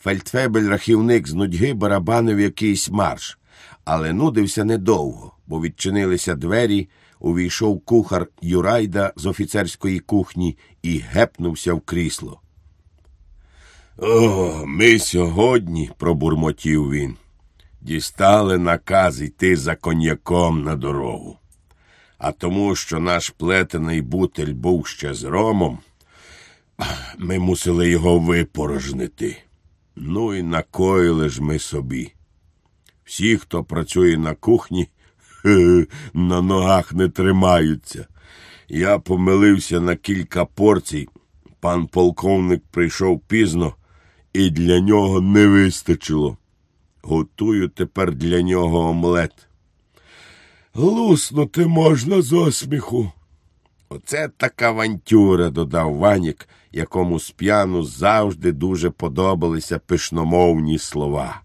Фельдфебель-рахівник з нудьги барабанив якийсь марш, але нудився недовго, бо відчинилися двері, увійшов кухар Юрайда з офіцерської кухні і гепнувся в крісло. «О, ми сьогодні, – пробурмотів він, – дістали наказ йти за коньяком на дорогу. А тому, що наш плетений бутель був ще з ромом, ми мусили його випорожнити. Ну і накоїли ж ми собі. Всі, хто працює на кухні, на ногах не тримаються. Я помилився на кілька порцій. Пан полковник прийшов пізно, і для нього не вистачило. Готую тепер для нього омлет. Луснути можна з осміху». «Оце така авантюра», – додав Ванік, якому сп'яну завжди дуже подобалися пишномовні слова.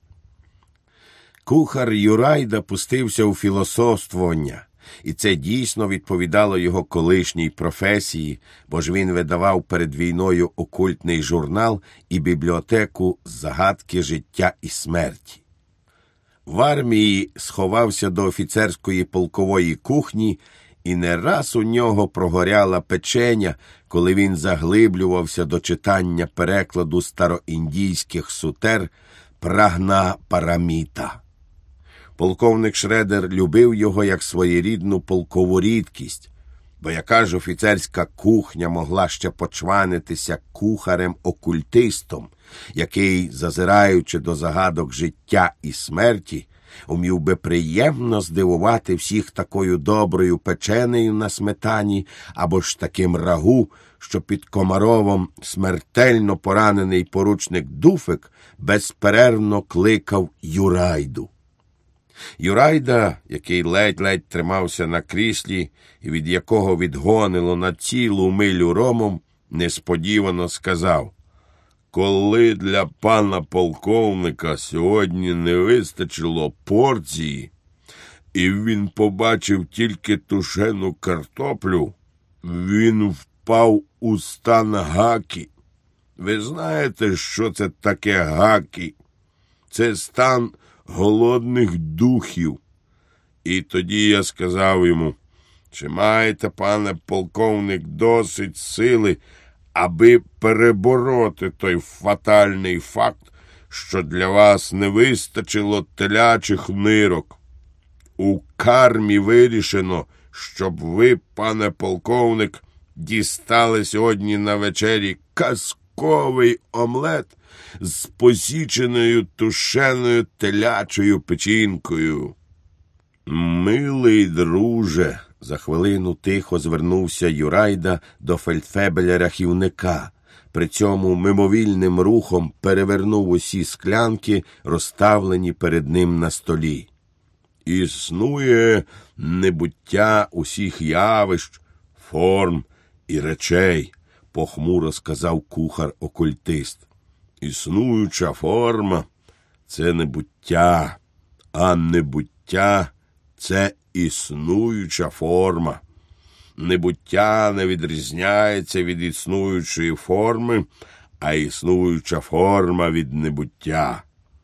Кухар Юрайда пустився у філософствування, і це дійсно відповідало його колишній професії, бо ж він видавав перед війною окультний журнал і бібліотеку «Загадки життя і смерті». В армії сховався до офіцерської полкової кухні, і не раз у нього прогоряла печеня, коли він заглиблювався до читання перекладу староіндійських сутер «Прагна Параміта». Полковник Шредер любив його як своєрідну полкову рідкість, бо яка ж офіцерська кухня могла ще почванитися кухарем-окультистом, який, зазираючи до загадок життя і смерті, умів би приємно здивувати всіх такою доброю печенею на сметані або ж таким рагу, що під Комаровом смертельно поранений поручник Дуфик безперервно кликав Юрайду. Юрайда, який ледь-ледь тримався на кріслі і від якого відгонило на цілу милю ромом, несподівано сказав: «Коли для пана полковника сьогодні не вистачило порції, і він побачив тільки тушену картоплю, він впав у стан гаки. Ви знаєте, що це таке гаки? Це стан голодних духів. І тоді я сказав йому: чи маєте, пане полковник, досить сили, аби перебороти той фатальний факт, що для вас не вистачило телячих нирок? У кармі вирішено, щоб ви, пане полковник, дістали сьогодні на вечері казковий омлет з посіченою тушеною телячою печінкою». «Милий друже», – за хвилину тихо звернувся Юрайда до фельдфебеля-рахівника, при цьому мимовільним рухом перевернув усі склянки, розставлені перед ним на столі. «Існує небуття усіх явищ, форм і речей», – похмуро сказав кухар-окультист. «Існуюча форма – це небуття, а небуття – це існуюча форма. Небуття не відрізняється від існуючої форми, а існуюча форма від небуття.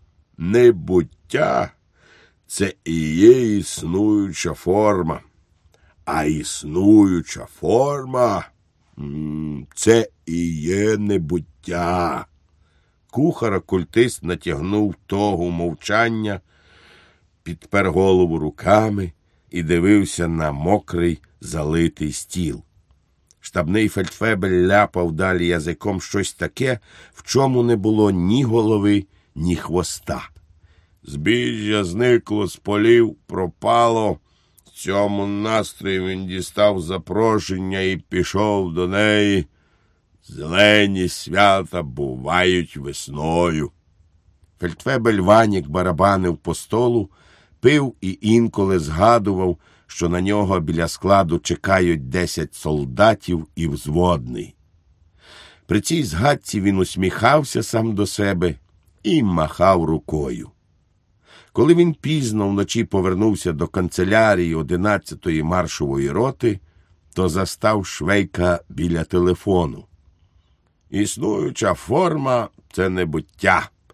Небуття – це і є існуюча форма, а існуюча форма – це і є небуття». Кухар-окультист натягнув тогу мовчання, підпер голову руками і дивився на мокрий, залитий стіл. Штабний фельдфебель ляпав далі язиком щось таке, в чому не було ні голови, ні хвоста. «Збіжжя зникло з полів, пропало. В цьому настрої він дістав запрошення і пішов до неї. Зелені свята бувають весною». Фельдфебель Ванік барабанив по столу, пив і інколи згадував, що на нього біля складу чекають 10 солдатів і взводний. При цій згадці він усміхався сам до себе і махав рукою. Коли він пізно вночі повернувся до канцелярії 11-ї маршової роти, то застав Швейка біля телефону. «Існуюча форма – це небуття»,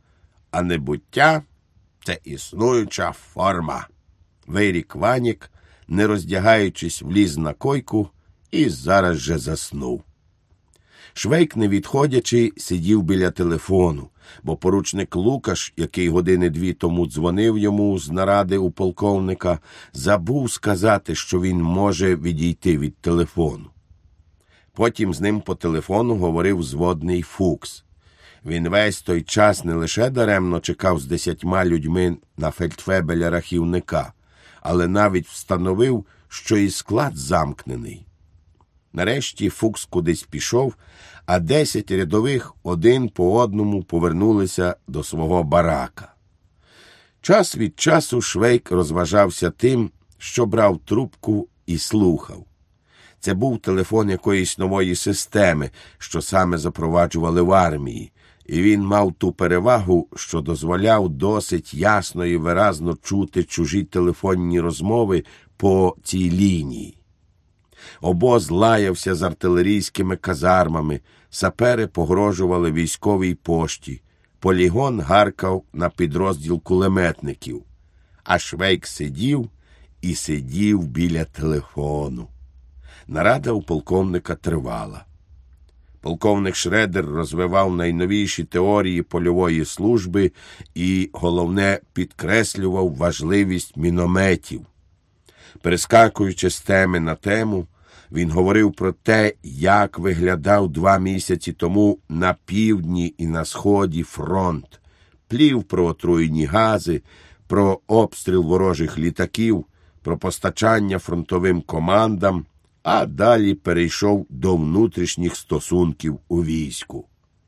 а небуття – це існуюча форма. Вирік Ванік, не роздягаючись, вліз на койку і зараз же заснув. Швейк, не відходячи, сидів біля телефону, бо поручник Лукаш, який години 2 тому дзвонив йому з наради у полковника, забув сказати, що він може відійти від телефону. Потім з ним по телефону говорив зводний Фукс. Він весь той час не лише даремно чекав з 10 людьми на фельдфебеля-рахівника, але навіть встановив, що і склад замкнений. Нарешті Фукс кудись пішов, а 10 рядових один по одному повернулися до свого барака. Час від часу Швейк розважався тим, що брав трубку і слухав. Це був телефон якоїсь нової системи, що саме запроваджували в армії, і він мав ту перевагу, що дозволяв досить ясно і виразно чути чужі телефонні розмови по цій лінії. Обоз лаявся з артилерійськими казармами, сапери погрожували військовій пошті, полігон гаркав на підрозділ кулеметників, а Швейк сидів і сидів біля телефону. Нарада у полковника тривала. Полковник Шредер розвивав найновіші теорії польової служби і, головне, підкреслював важливість мінометів. Перескакуючи з теми на тему, він говорив про те, як виглядав 2 місяці тому на півдні і на сході фронт, плів про отруєні гази, про обстріл ворожих літаків, про постачання фронтовим командам, а далі перейшов до внутрішніх стосунків у війську.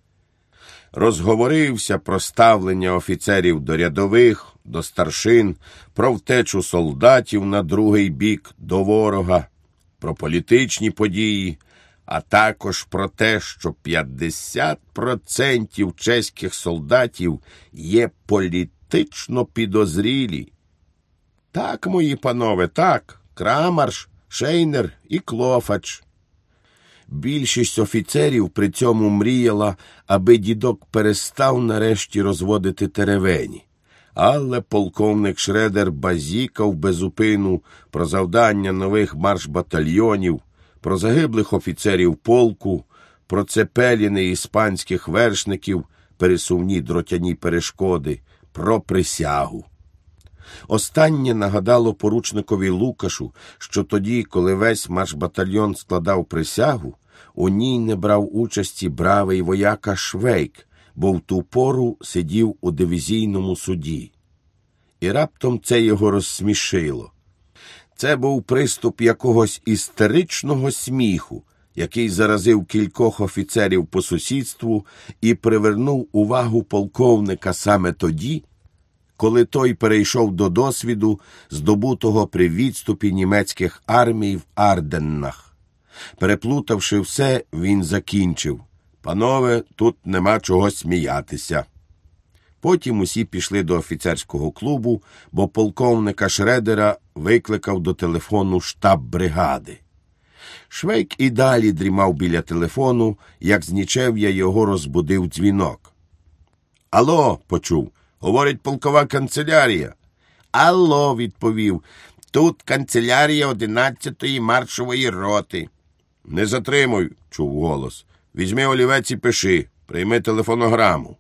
Розговорився про ставлення офіцерів до рядових, до старшин, про втечу солдатів на другий бік до ворога, про політичні події, а також про те, що 50% чеських солдатів є політично підозрілі. Так, мої панове, так, Крамарш, Шейнер і Клофач. Більшість офіцерів при цьому мріяла, аби дідок перестав нарешті розводити теревені. Але полковник Шредер базікав безупину про завдання нових марш-батальйонів, про загиблих офіцерів полку, про цепеліни іспанських вершників, пересувні дротяні перешкоди, про присягу. Останнє нагадало поручникові Лукашу, що тоді, коли весь марш-батальйон складав присягу, у ній не брав участі бравий вояка Швейк, бо в ту пору сидів у дивізійному суді. І раптом це його розсмішило. Це був приступ якогось істеричного сміху, який заразив кількох офіцерів по сусідству і привернув увагу полковника саме тоді, коли той перейшов до досвіду, здобутого при відступі німецьких армій в Арденнах. Переплутавши все, він закінчив: «Панове, тут нема чого сміятися». Потім усі пішли до офіцерського клубу, бо полковника Шредера викликав до телефону штаб бригади. Швейк і далі дрімав біля телефону, як з нічев'я його розбудив дзвінок. «Алло», – почув, – «говорить полкова канцелярія». «Алло», – відповів, – «тут канцелярія 11-ї маршової роти». «Не затримуй», – чув голос, – «візьми олівець і пиши, прийми телефонограму».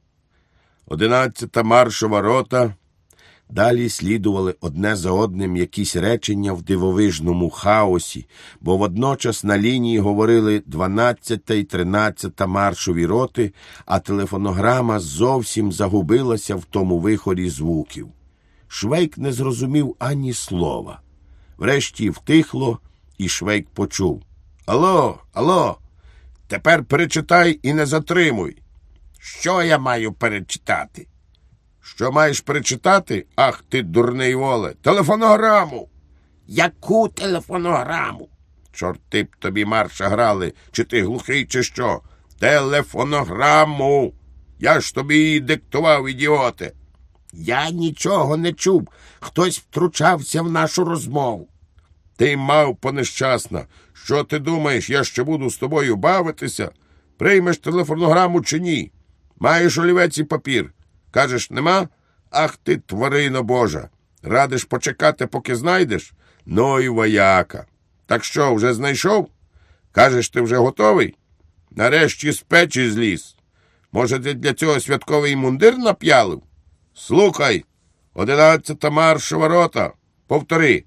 11-та маршова рота. Далі слідували одне за одним якісь речення в дивовижному хаосі, бо водночас на лінії говорили 12-та і 13-та маршові роти, а телефонограма зовсім загубилася в тому вихорі звуків. Швейк не зрозумів ані слова. Врешті втихло, і Швейк почув: «Алло, алло, тепер перечитай і не затримуй». «Що я маю перечитати?» «Що маєш перечитати? Ах ти, дурний воле! Телефонограму!» «Яку телефонограму?» «Чорти б тобі марша грали, чи ти глухий, чи що?» «Телефонограму! Я ж тобі її диктував, ідіоте!» «Я нічого не чув, хтось втручався в нашу розмову». «Ти, мавпо нещасна, що ти думаєш, я ще буду з тобою бавитися? Приймеш телефонограму чи ні? Маєш олівець і папір? Кажеш, нема? Ах ти, тварино Божа! Радиш почекати, поки знайдеш? Ну і вояка. Так що, вже знайшов? Кажеш, ти вже готовий? Нарешті з печі зліз. Може, ти для цього святковий мундир нап'ялив? Слухай, 11-та маршова рота. Повтори.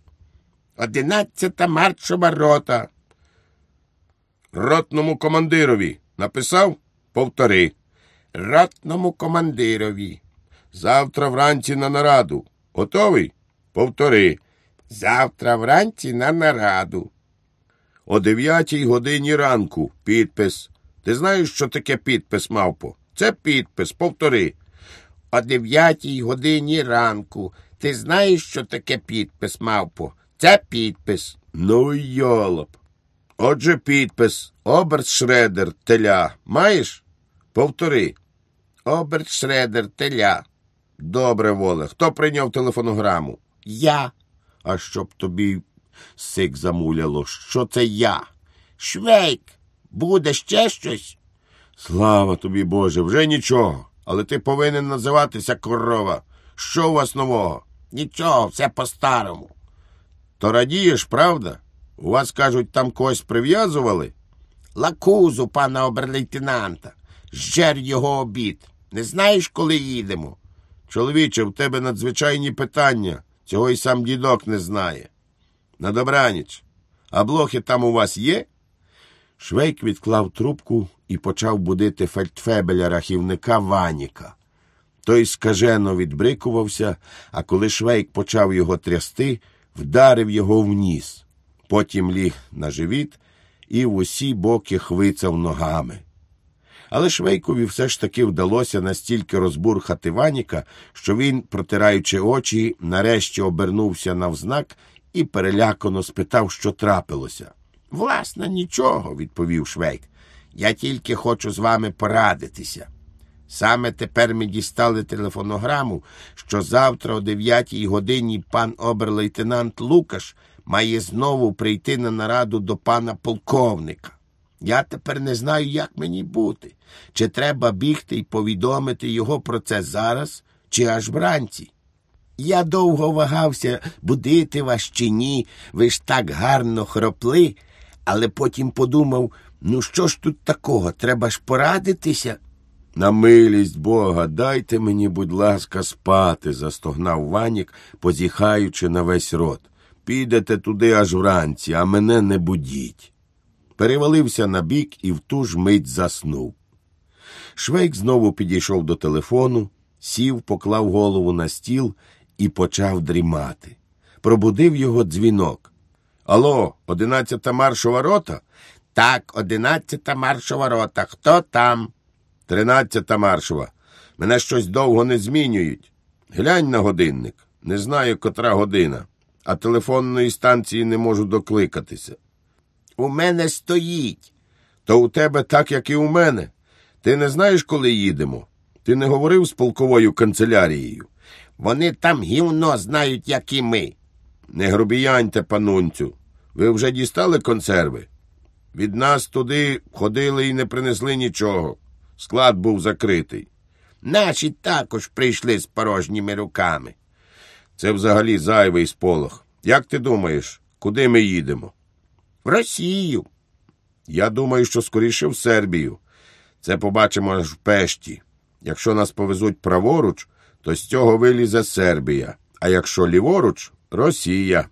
11-та маршова рота. Ротному командирові. Написав? Повтори. Ротному командирові. Завтра вранці на нараду. Готовий? Повтори. Завтра вранці на нараду. О 9-й годині ранку. Підпис. Ти знаєш, що таке підпис, мавпо? Це підпис. Повтори. О 9-й годині ранку. Ти знаєш, що таке підпис, мавпо? Це підпис. Ну, йолоп. Отже, підпис. Обершредер, теля. Маєш? Повтори. Обершредер, теля. Добре, Воле. Хто прийняв телефонограму? Я. А щоб тобі сик замуляло. Що це я? Швейк. Буде ще щось? Слава тобі, Боже, вже нічого. Але ти повинен називатися корова. Що у вас нового? Нічого, все по-старому. То радієш, правда? У вас, кажуть, там когось прив'язували? Лакузу, пана оберлейтенанта. Жер його обід. Не знаєш, коли їдемо? Чоловіче, в тебе надзвичайні питання. Цього й сам дідок не знає. На добраніч. А блохи там у вас є? Швейк відклав трубку і почав будити фельдфебеля-рахівника Ваніка. Той скажено відбрикувався, а коли Швейк почав його трясти, вдарив його в ніс. Потім ліг на живіт і в усі боки хвицав ногами. Але Швейкові все ж таки вдалося настільки розбурхати Ваніка, що він, протираючи очі, нарешті обернувся навзнак і перелякано спитав, що трапилося. «Власне, нічого», – відповів Швейк. «Я тільки хочу з вами порадитися. Саме тепер ми дістали телефонограму, що завтра о 9-й годині пан оберлейтенант Лукаш має знову прийти на нараду до пана полковника. Я тепер не знаю, як мені бути. Чи треба бігти й повідомити його про це зараз, чи аж вранці? Я довго вагався, будити вас чи ні, ви ж так гарно хропли, але потім подумав, ну що ж тут такого, треба ж порадитися». «На милість Бога, дайте мені, будь ласка, спати», – застогнав Ванік, позіхаючи на весь рот. «Підете туди аж вранці, а мене не будіть». Перевалився на бік і в ту ж мить заснув. Швейк знову підійшов до телефону, сів, поклав голову на стіл і почав дрімати. Пробудив його дзвінок. «Алло, 11-та маршова рота?» «Так, 11-та маршова рота. Хто там?» «13-та маршова. Мене щось довго не змінюють. Глянь на годинник. Не знаю, котра година. А телефонної станції не можу докликатися». «У мене стоїть». «То у тебе так, як і у мене. Ти не знаєш, коли їдемо? Ти не говорив з полковою канцелярією?» «Вони там гівно знають, як і ми». «Не грубіяньте, панунцю. Ви вже дістали консерви? Від нас туди ходили і не принесли нічого. Склад був закритий». «Наші також прийшли з порожніми руками». «Це взагалі зайвий сполох. Як ти думаєш, куди ми їдемо?» «В Росію». «Я думаю, що скоріше в Сербію. Це побачимо аж в Пешті. Якщо нас повезуть праворуч, то з цього вилізе Сербія, а якщо ліворуч – Росія».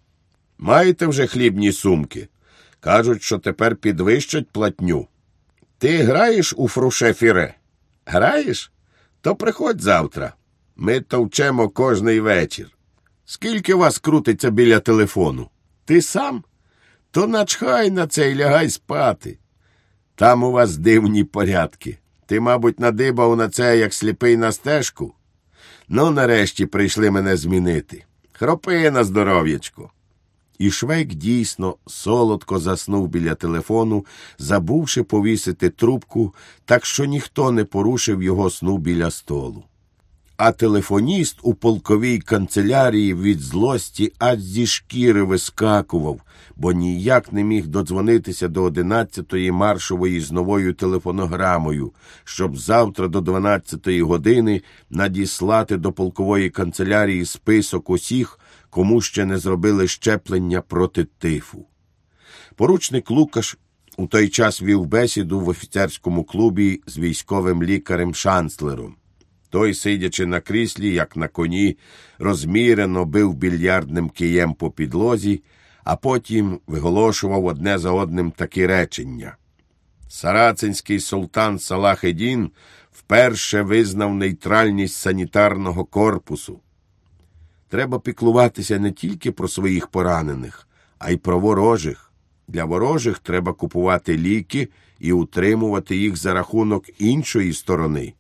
«Маєте вже хлібні сумки? Кажуть, що тепер підвищать платню». «Ти граєш у фруше-фіре?» «Граєш? То приходь завтра. Ми товчемо кожний вечір». «Скільки вас крутиться біля телефону? Ти сам? То начхай на це й лягай спати. Там у вас дивні порядки. Ти, мабуть, надибав на це, як сліпий на стежку? Ну, нарешті прийшли мене змінити. Хропи на здоров'ячко». І Швейк дійсно солодко заснув біля телефону, забувши повісити трубку, так що ніхто не порушив його сну біля столу. А телефоніст у полковій канцелярії від злості аж зі шкіри вискакував, бо ніяк не міг додзвонитися до 11-ї маршової з новою телефонограмою, щоб завтра до 12-ї години надіслати до полкової канцелярії список усіх, кому ще не зробили щеплення проти тифу. Поручник Лукаш у той час вів бесіду в офіцерському клубі з військовим лікарем-шанцлером. Той, сидячи на кріслі, як на коні, розмірено бив більярдним києм по підлозі, а потім виголошував одне за одним такі речення. Сарацинський султан Салах-ед-Дін вперше визнав нейтральність санітарного корпусу. Треба піклуватися не тільки про своїх поранених, а й про ворожих. Для ворожих треба купувати ліки і утримувати їх за рахунок іншої сторони.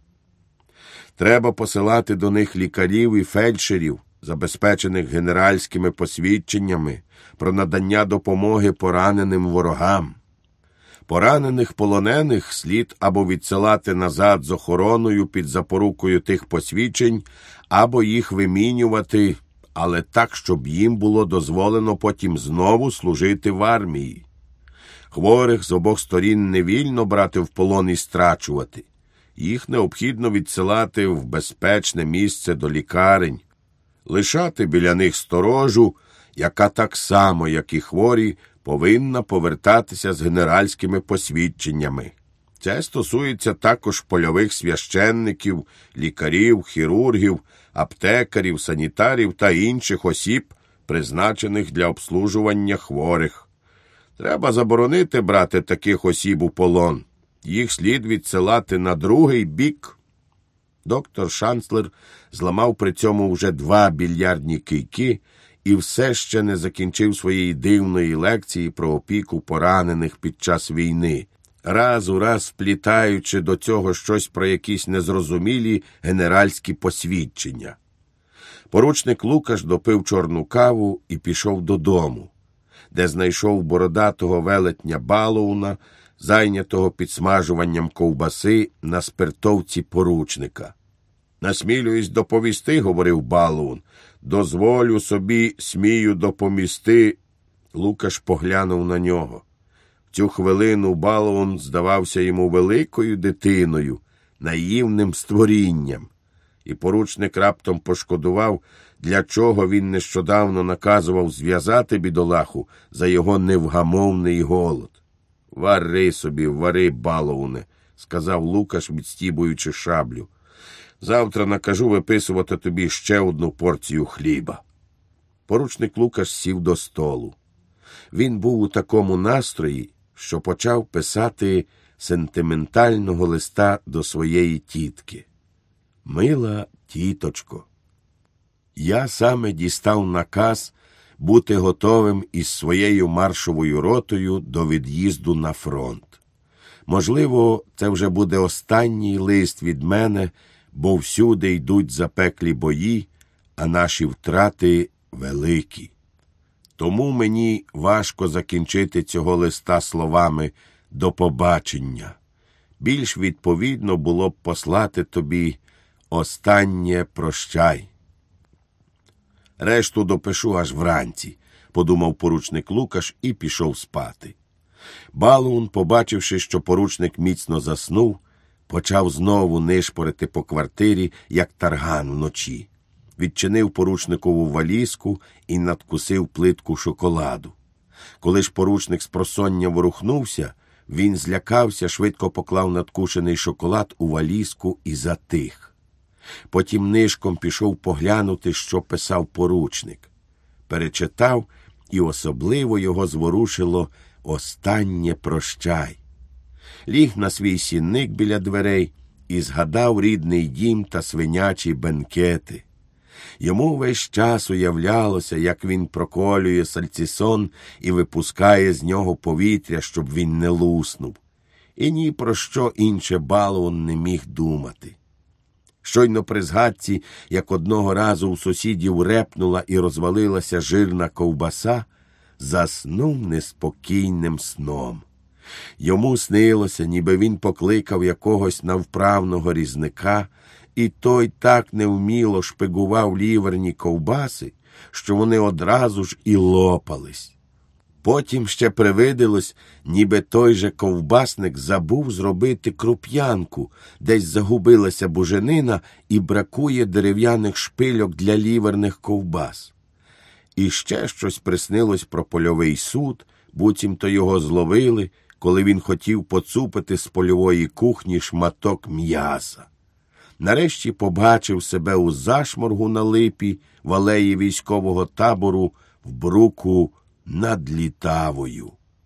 Треба посилати до них лікарів і фельдшерів, забезпечених генеральськими посвідченнями про надання допомоги пораненим ворогам. Поранених полонених слід або відсилати назад з охороною під запорукою тих посвідчень, або їх вимінювати, але так, щоб їм було дозволено потім знову служити в армії. Хворих з обох сторін не вільно брати в полон і страчувати. Їх необхідно відсилати в безпечне місце до лікарень, лишати біля них сторожу, яка так само, як і хворі, повинна повертатися з генеральськими посвідченнями. Це стосується також польових священників, лікарів, хірургів, аптекарів, санітарів та інших осіб, призначених для обслужування хворих. Треба заборонити брати таких осіб у полон. Їх слід відсилати на другий бік. Доктор Шанцлер зламав при цьому вже 2 більярдні кийки і все ще не закінчив своєї дивної лекції про опіку поранених під час війни, раз у раз вплітаючи до цього щось про якісь незрозумілі генеральські посвідчення. Поручник Лукаш допив чорну каву і пішов додому, де знайшов бородатого велетня Балоуна, зайнятого підсмажуванням ковбаси на спиртовці поручника. «Насмілююсь доповісти», – говорив Балоун. «Дозволю собі, смію допомісти». Лукаш поглянув на нього. В цю хвилину Балоун здавався йому великою дитиною, наївним створінням. І поручник раптом пошкодував, для чого він нещодавно наказував зв'язати бідолаху за його невгамовний голод. «Вари собі, вари, Балоуне», – сказав Лукаш, відстібуючи шаблю. «Завтра накажу виписувати тобі ще 1 порцію хліба». Поручник Лукаш сів до столу. Він був у такому настрої, що почав писати сентиментального листа до своєї тітки. «Мила тіточко, я саме дістав наказ бути готовим із своєю маршовою ротою до від'їзду на фронт. Можливо, це вже буде останній лист від мене, бо всюди йдуть запеклі бої, а наші втрати великі. Тому мені важко закінчити цього листа словами «до побачення». Більш відповідно було б послати тобі «останнє прощай». Решту допишу аж вранці, подумав поручник Лукаш і пішов спати. Балоун, побачивши, що поручник міцно заснув, почав знову нишпорити по квартирі, як тарган вночі. Відчинив поручникову валізку і надкусив плитку шоколаду. Коли ж поручник спросоння ворухнувся, він злякався, швидко поклав надкушений шоколад у валізку і затих. Потім нишком пішов поглянути, що писав поручник. Перечитав, і особливо його зворушило «останнє прощай». Ліг на свій сінник біля дверей і згадав рідний дім та свинячі бенкети. Йому весь час уявлялося, як він проколює сальцісон і випускає з нього повітря, щоб він не луснув. І ні про що інше Балоун не міг думати. Щойно при згадці, як одного разу у сусідів репнула і розвалилася жирна ковбаса, заснув неспокійним сном. Йому снилося, ніби він покликав якогось навправного різника І той так невміло шпигував ліверні ковбаси, що вони одразу ж і лопались. Потім ще привиділось, ніби той же ковбасник забув зробити круп'янку, десь загубилася буженина і бракує дерев'яних шпильок для ліверних ковбас. І ще щось приснилось про польовий суд, буцімто його зловили, коли він хотів поцупити з польової кухні шматок м'яса. Нарешті побачив себе у зашморгу на липі в алеї військового табору в Бруку над Літавою.